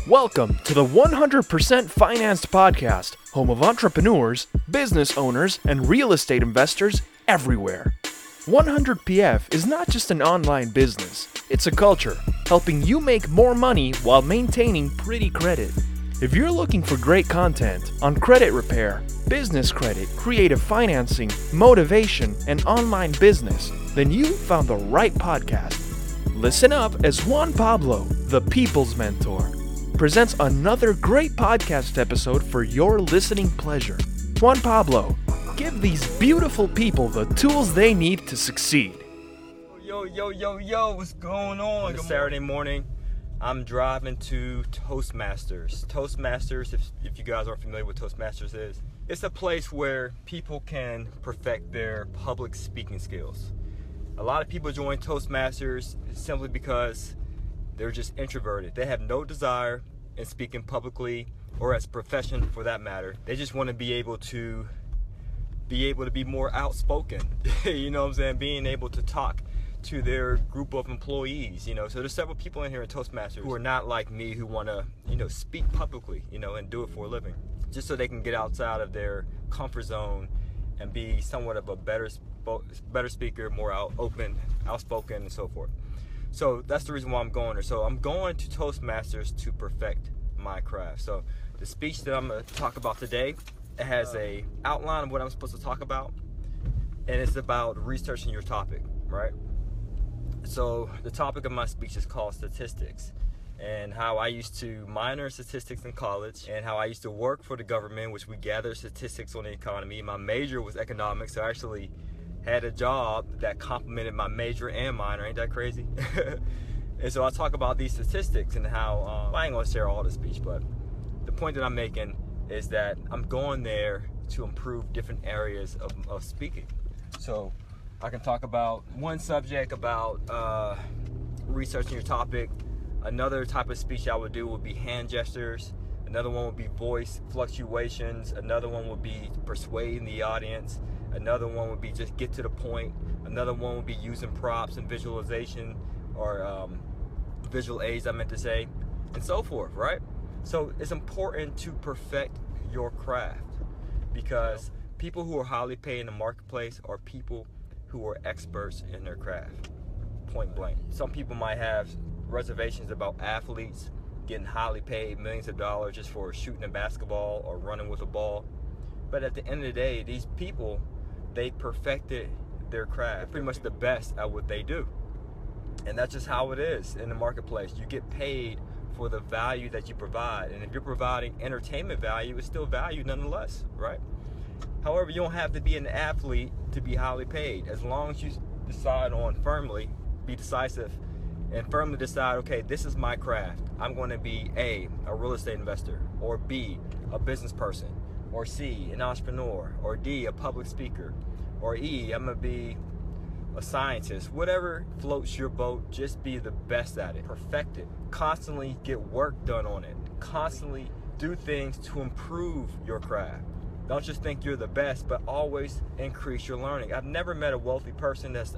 Welcome to the 100% Financed Podcast, home of entrepreneurs, business owners, and real estate investors everywhere. 100PF is not just an online business, it's a culture, helping you make more money while maintaining pretty credit. If you're looking for great content on credit repair, business credit, creative financing, motivation, and online business, then you found the right podcast. Listen up as Juan Pablo, the People's Mentor, presents another great podcast episode for your listening pleasure. Juan Pablo, give these beautiful people the tools they need to succeed. Yo, what's going on? It's Saturday morning. I'm driving to Toastmasters. Toastmasters, if you guys aren't familiar with Toastmasters is, it's a place where people can perfect their public speaking skills. A lot of people join Toastmasters simply because they're just introverted. They have no desire in speaking publicly or as a profession for that matter. They just want to be able to be more outspoken. You know what I'm saying? Being able to talk to their group of employees, so there's several people in here in Toastmasters who are not like me, who want to, speak publicly, and do it for a living, just so they can get outside of their comfort zone and be somewhat of a better speaker, more outspoken, and so forth. So that's the reason why I'm going there. So I'm going to Toastmasters to perfect my craft. So the speech that I'm going to talk about today, it has a outline of what I'm supposed to talk about, and it's about researching your topic, right? So the topic of my speech is called statistics, and how I used to minor in statistics in college, and how I used to work for the government, which we gather statistics on the economy. My major was economics, so I actually had a job that complemented my major and minor. Ain't that crazy? And so I talk about these statistics and how, I ain't gonna share all the speech, but the point that I'm making is that I'm going there to improve different areas of speaking. So I can talk about one subject about researching your topic. Another type of speech I would do would be hand gestures. Another one would be voice fluctuations. Another one would be persuading the audience. Another one would be just get to the point. Another one would be using props and visualization, or visual aids, I meant to say, and so forth, right? So it's important to perfect your craft, because people who are highly paid in the marketplace are people who are experts in their craft, point blank. Some people might have reservations about athletes getting highly paid millions of dollars just for shooting a basketball or running with a ball. But at the end of the day, these people, they perfected their craft. They're pretty much the best at what they do. And that's just how it is in the marketplace. You get paid for the value that you provide. And if you're providing entertainment value, it's still value nonetheless, right? However, you don't have to be an athlete to be highly paid. As long as you decide on be decisive, and firmly decide, okay, this is my craft. I'm going to be A, real estate investor, or B, a business person, or C, an entrepreneur, or D, a public speaker, or E, I'm going to be a scientist. Whatever floats your boat, just be the best at it. Perfect it. Constantly get work done on it. Constantly do things to improve your craft. Don't just think you're the best, but always increase your learning. I've never met a wealthy person that's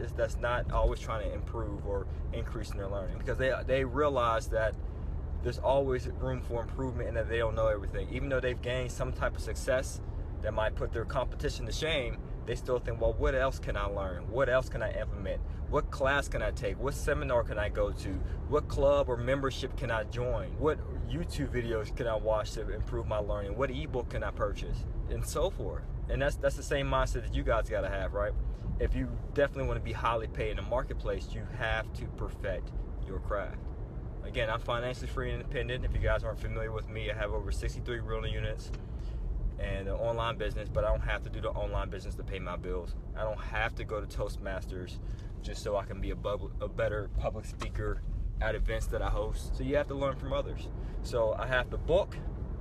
not always trying to improve or increase in their learning, because they realize that there's always room for improvement and that they don't know everything. Even though they've gained some type of success that might put their competition to shame, they still think, well, what else can I learn? What else can I implement? What class can I take? What seminar can I go to? What club or membership can I join? What YouTube videos can I watch to improve my learning? What ebook can I purchase? And so forth. And that's the same mindset that you guys gotta have, right? If you definitely want to be highly paid in the marketplace, you have to perfect your craft. Again, I'm financially free and independent. If you guys aren't familiar with me, I have over 63 rental units and an online business, but I don't have to do the online business to pay my bills. I don't have to go to Toastmasters just so I can be a better public speaker at events that I host. So you have to learn from others. So I have the book,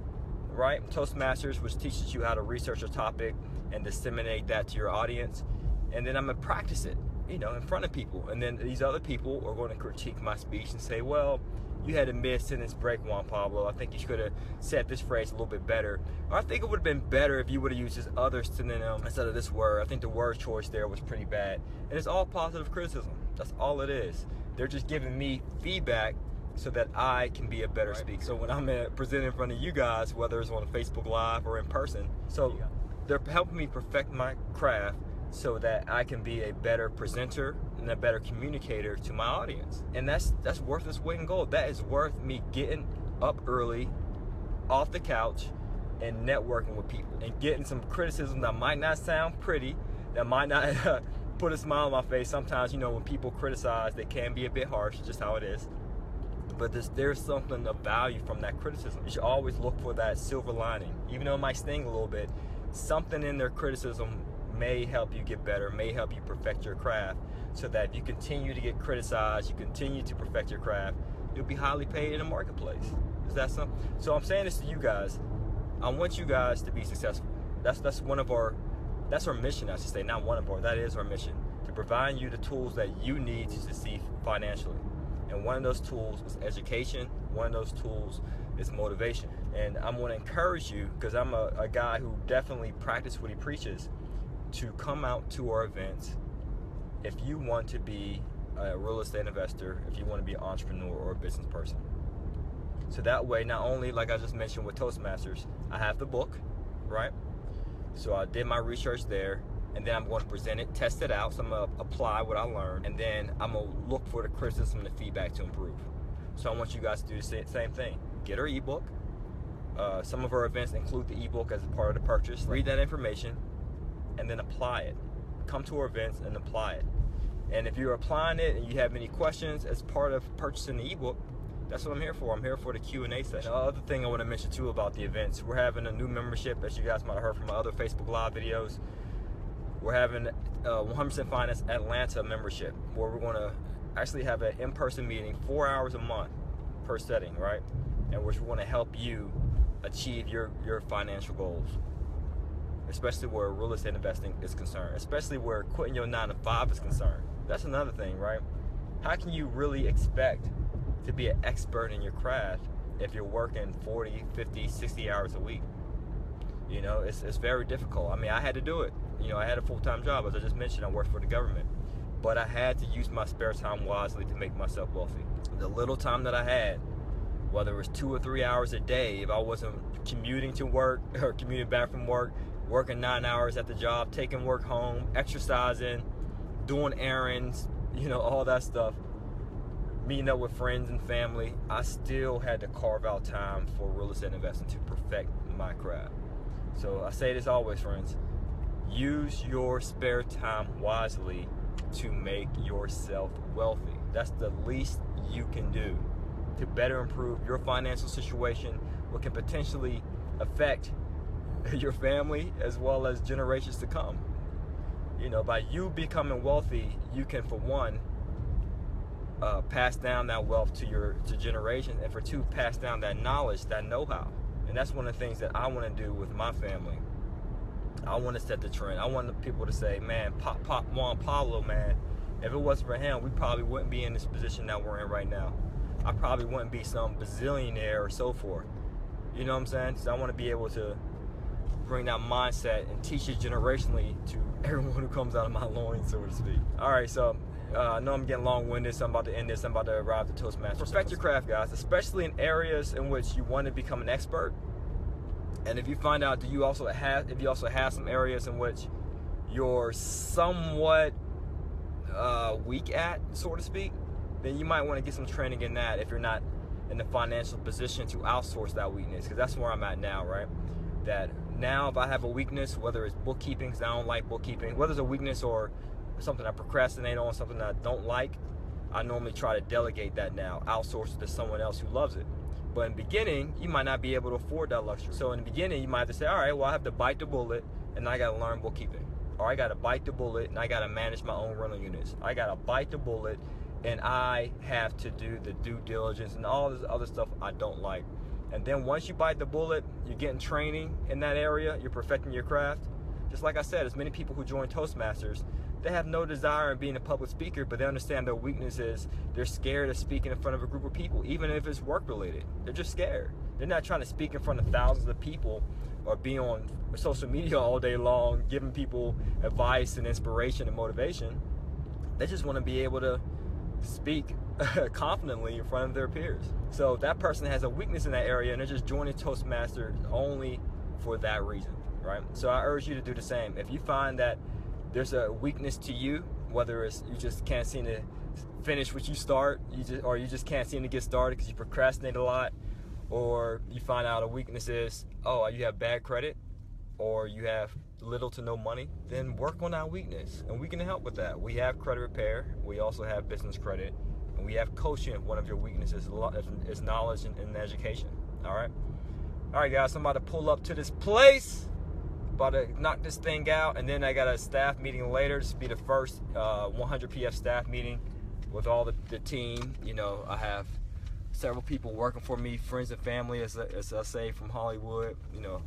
right? Toastmasters, which teaches you how to research a topic and disseminate that to your audience. And then I'm gonna practice it, in front of people. And then these other people are going to critique my speech and say, well, you had a mid-sentence break, Juan Pablo. I think you should have said this phrase a little bit better. Or I think it would have been better if you would have used this other synonym instead of this word. I think the word choice there was pretty bad. And it's all positive criticism. That's all it is. They're just giving me feedback so that I can be a better speaker. So when I'm presenting in front of you guys, whether it's on Facebook Live or in person, so they're helping me perfect my craft so that I can be a better presenter and a better communicator to my audience. And that's worth its weight in gold. That is worth me getting up early, off the couch, and networking with people and getting some criticism that might not sound pretty, that might not put a smile on my face. Sometimes, when people criticize, they can be a bit harsh, just how it is. But there's something of value from that criticism. You should always look for that silver lining. Even though it might sting a little bit, something in their criticism may help you get better, may help you perfect your craft, so that if you continue to get criticized, you continue to perfect your craft, you'll be highly paid in the marketplace. Is that something? So I'm saying this to you guys. I want you guys to be successful. That's our mission, I should say, not one of our, that is our mission, to provide you the tools that you need to succeed financially. And one of those tools is education. One of those tools is motivation. And I'm going to encourage you, because I'm a guy who definitely practices what he preaches, to come out to our events if you want to be a real estate investor, if you want to be an entrepreneur or a business person. So that way, not only, like I just mentioned with Toastmasters, I have the book, right? So I did my research there, and then I'm going to present it, test it out. So I'm going to apply what I learned, and then I'm going to look for the criticism and the feedback to improve. So I want you guys to do the same thing. Get our ebook. Some of our events include the ebook as a part of the purchase. Read that information, and then apply it. Come to our events and apply it. And if you're applying it and you have any questions as part of purchasing the ebook, that's what I'm here for. I'm here for the Q&A session. The other thing I want to mention too about the events, we're having a new membership, as you guys might have heard from my other Facebook Live videos. We're having 100% Finance Atlanta membership, where we're going to actually have an in-person meeting 4 hours a month per setting, right? And which we're going to help you achieve your financial goals, especially where real estate investing is concerned, especially where quitting your 9-to-5 is concerned. That's another thing, right? How can you really expect to be an expert in your craft if you're working 40, 50, 60 hours a week? It's very difficult. I mean, I had to do it. I had a full-time job. As I just mentioned, I worked for the government. But I had to use my spare time wisely to make myself wealthy. The little time that I had, whether it was 2 or 3 hours a day, if I wasn't commuting to work or commuting back from work, working 9 hours at the job, taking work home, exercising, doing errands, all that stuff, meeting up with friends and family, I still had to carve out time for real estate investing to perfect my craft. So I say this always, friends, use your spare time wisely to make yourself wealthy. That's the least you can do to better improve your financial situation, what can potentially affect your family as well as generations to come. By you becoming wealthy, you can, for one, pass down that wealth to generations, and for two, pass down that knowledge, that know-how. And that's one of the things that I want to do with my family. I want to set the trend. I want the people to say, man, Juan Pablo, man, if it wasn't for him, we probably wouldn't be in this position that we're in right now. I probably wouldn't be some bazillionaire or so forth. You know what I'm saying? So I want to be able to bring that mindset and teach it generationally to everyone who comes out of my loins, so to speak. All right, so I know I'm getting long-winded, so I'm about to end this. I'm about to arrive at Toastmasters. Respect your craft, guys, especially in areas in which you want to become an expert. And if you find out that you also have some areas in which you're somewhat weak at, so to speak, then you might want to get some training in that if you're not in the financial position to outsource that weakness, because that's where I'm at now, right? That now if I have a weakness, whether it's bookkeeping, because I don't like bookkeeping, whether it's a weakness or something I procrastinate on, something that I don't like, I normally try to delegate that now, outsource it to someone else who loves it. But in the beginning, you might not be able to afford that luxury. So in the beginning, you might have to say, all right, well, I have to bite the bullet, and I got to learn bookkeeping. Or I got to bite the bullet, and I got to manage my own rental units. I got to bite the bullet, and I have to do the due diligence and all this other stuff I don't like. And then once you bite the bullet, you're getting training in that area, you're perfecting your craft. Just like I said, as many people who join Toastmasters, they have no desire in being a public speaker, but they understand their weakness is they're scared of speaking in front of a group of people, even if it's work related. They're just scared. They're not trying to speak in front of thousands of people or be on social media all day long giving people advice and inspiration and motivation. They just want to be able to speak confidently in front of their peers. So that person has a weakness in that area and they're just joining Toastmasters only for that reason, right? So I urge you to do the same. If you find that there's a weakness to you, whether it's you just can't seem to finish what you start, or you just can't seem to get started because you procrastinate a lot, or you find out a weakness is, oh, you have bad credit, or you have little to no money, then work on that weakness, and we can help with that. We have credit repair, we also have business credit, and we have coaching. One of your weaknesses is knowledge and education. All right, guys, I'm about to pull up to this place, about to knock this thing out, and then I got a staff meeting later. This will be the first 100 PF staff meeting with all the team. You know, I have several people working for me, friends and family, as I say, from Hollywood. You know,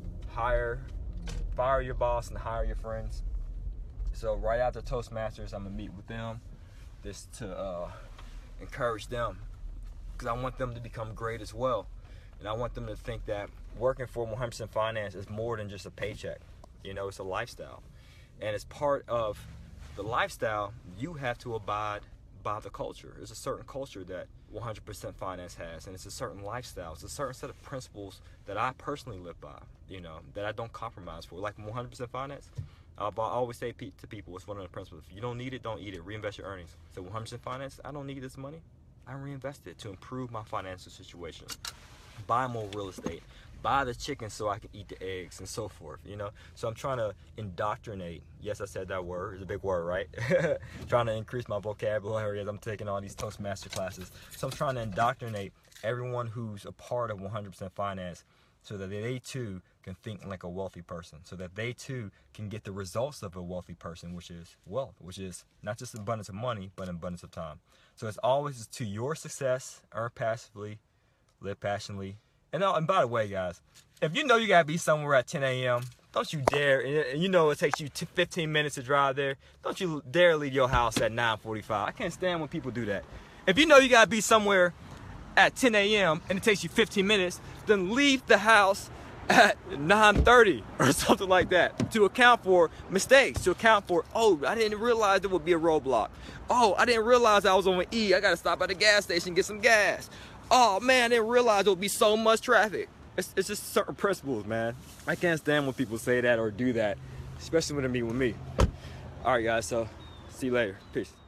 fire your boss and hire your friends. So right after Toastmasters, I'm gonna meet with them just to encourage them, because I want them to become great as well. And I want them to think that working for 100% Finance is more than just a paycheck. You know, it's a lifestyle. And as part of the lifestyle, you have to abide by the culture. There's a certain culture that 100% Finance has, and it's a certain lifestyle. It's a certain set of principles that I personally live by, you know, that I don't compromise for. Like 100% Finance, I always say to people, it's one of the principles. If you don't need it, don't eat it. Reinvest your earnings. So 100% Finance, I don't need this money. I reinvest it to improve my financial situation. Buy more real estate, buy the chicken so I can eat the eggs, and so forth, you know. So I'm trying to indoctrinate. Yes, I said that word. It's a big word, right? Trying to increase my vocabulary as I'm taking all these Toastmaster classes. So I'm trying to indoctrinate everyone who's a part of 100% Finance so that they too can think like a wealthy person, so that they too can get the results of a wealthy person, which is wealth, which is not just abundance of money, but abundance of time. So it's always to your success, earn passively, live passionately. And by the way, guys, if you know you gotta be somewhere at 10 a.m., don't you dare, and you know it takes you 15 minutes to drive there, don't you dare leave your house at 9:45. I can't stand when people do that. If you know you gotta be somewhere at 10 a.m. and it takes you 15 minutes, then leave the house at 9:30 or something like that, to account for mistakes, to account for, oh, I didn't realize there would be a roadblock. Oh, I didn't realize I was on an E. I gotta stop at the gas station and get some gas. Oh man, I didn't realize there would be so much traffic. It's just certain principles, man. I can't stand when people say that or do that, especially when they meet with me. All right, guys, so see you later. Peace.